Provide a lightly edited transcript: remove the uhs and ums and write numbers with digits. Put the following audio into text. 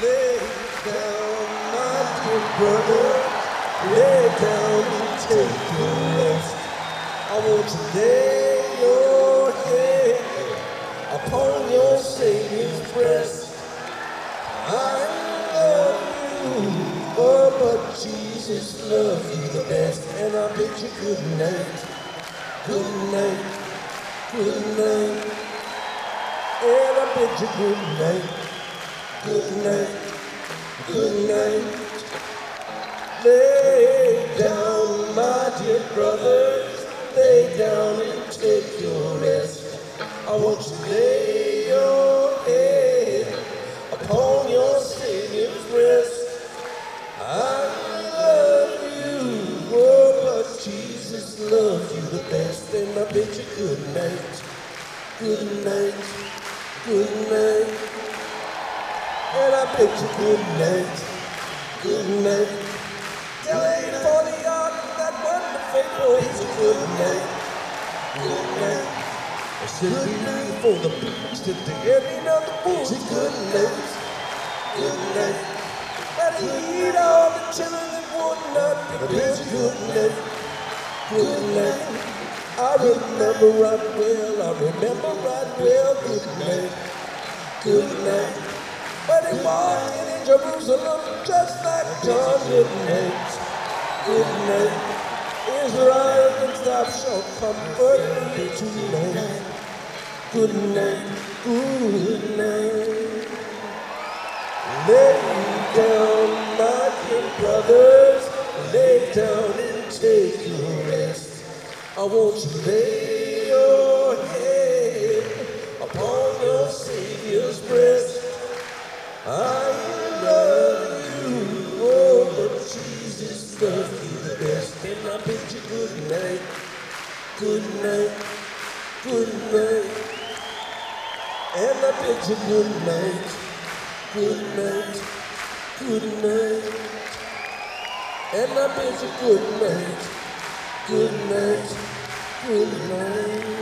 Lay down, my dear brother. Lay down and take your rest. I want to lay your head upon your Savior's breast. I love you, oh, but Jesus loves you the best. And I bid you good night, good night, good night. And I bid you good night, good night, good night. Lay down, my dear brothers, lay down and take your rest. I want you to lay your head upon your Savior's breast. I love you, oh, but Jesus loves you the best. And I bid you good night, good night, good night. And I bid you good night, good night. Till 8:40 on that wonderful voice. Good night, good night. I said good night for the beach that the ending of the woods. Good night, good night. But he eat all the children that would not be good. Good night, good night. I remember right well, I remember right well. Good night, good night. But he walked in Jerusalem just like John. Good night, good night. Israel against thou shalt comfort me tonight. Good night, good night. Lay down, my dear brothers, lay down and take your rest. I want you to lay your head upon your Savior's breast. I love you, oh, but Jesus loves you the best. And I bid you good night, good night, good night. And I bid you good night, good night, good night. And I bid you good night, good night, good night.